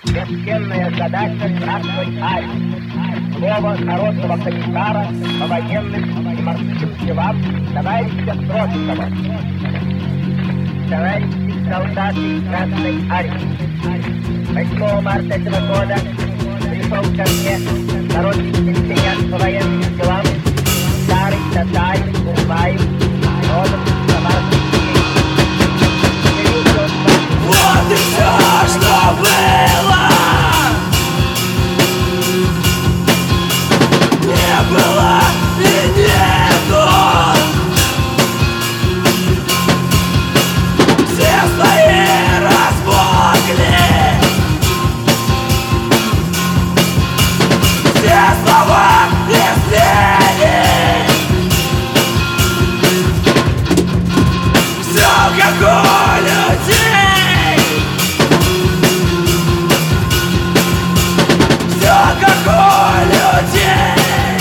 Священная задача Красной Армии. Слово народного комиссара по военным и морским делам товарища Троцкого. Товарищи солдаты Красной Армии, 8 марта этого года пришел ко мне народный комиссариат по военным делам старый Татарин Курбаев, родом из Самарской области. Вот и все, что было. Не было и нету. Все слои разбогли. Все слова излили. Все как у людей. Все как у людей.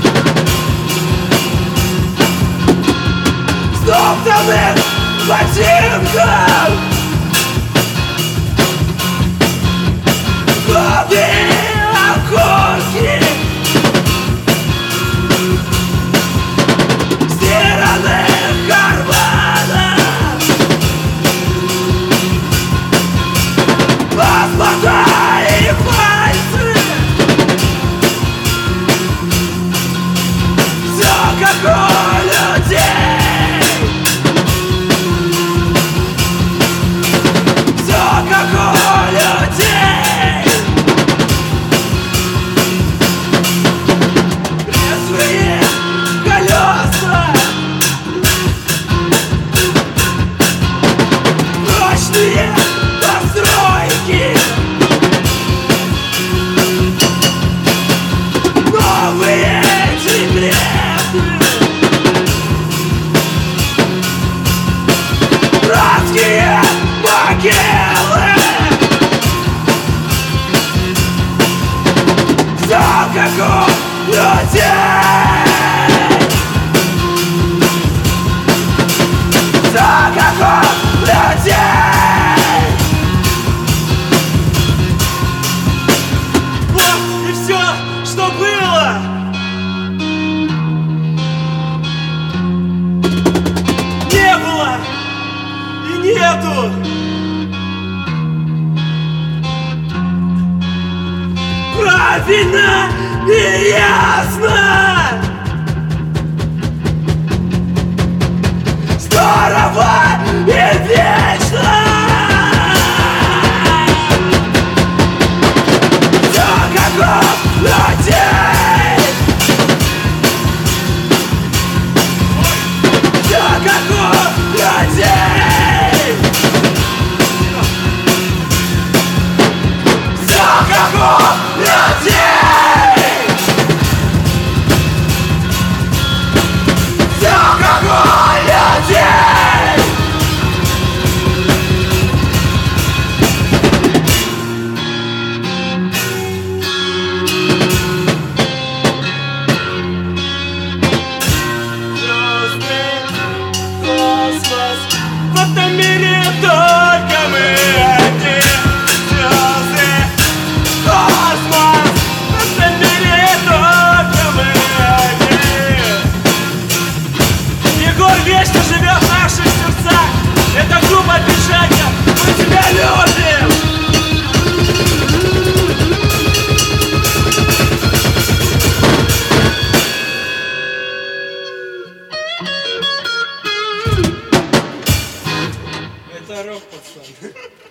Стоптанных ботинков. Годы окурки. Стиранных карманов. Паспорта и пальцы. Все как у людей. Все как у людей. Резвые колеса. Прочные постройки. Новые секреты. Братские могилы. Все как у людей. Все как у людей. Вот и все, что было. Не было и нету. Правильно и ясно. Здорово и вечно. Все как у людей. Все как у людей. Все как у людей. Все как у людей. Звезды, космос, в этом мире только мы одни. Звезды, космос, в этом мире только мы одни. Егор вечно живет в наших сердцах. Это группа движения, мы тебя любим. Это рок, пацан.